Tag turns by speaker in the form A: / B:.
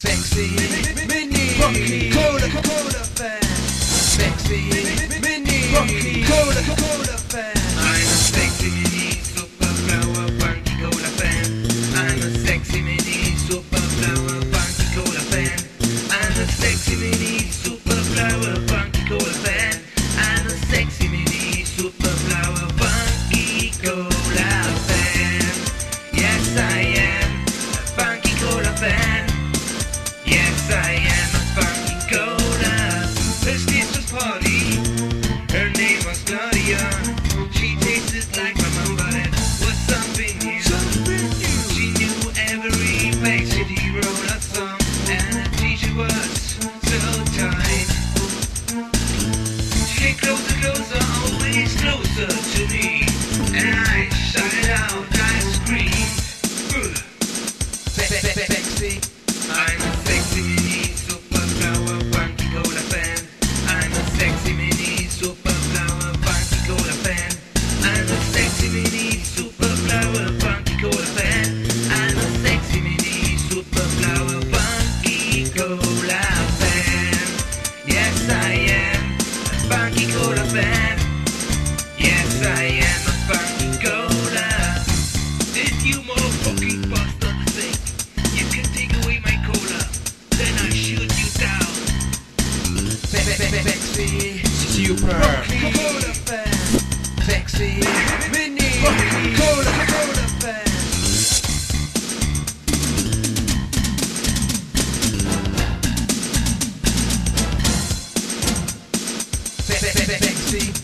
A: Sexy, mini, Rocky, Cola fan. Sexy, mini, Rocky, Cola fan.
B: I'm a sexy mini superflower funky cola fan. I'm a sexy mini superflower funky cola fan. I'm a sexy mini superflower funky cola fan. I'm a sexy mini superflower funky cola fan. Yes, I am a funky cola fan. Yes, I am a funky cola. First it was party. Her name was Claudia. She tasted like my mom, but it was something new. She knew every Bay City roller song, and her t-shirt was so tight. She came closer, closer, always closer to me, and I shouted out, I screamed.
A: Sexy,
B: I'm a sexy mini superflower funky cola fan. I'm a sexy mini superflower funky cola fan. I'm a sexy mini superflower funky cola fan. I'm a sexy mini superflower funky cola fan. Yes, I am a funky cola fan. Yes, I am a funky cola. If you motherfucking bastard think you can take away my cola, then I shoot you down.
A: sexy,
C: Super.
A: Cola fan. Sexy, mini, Cola fan. Sexy.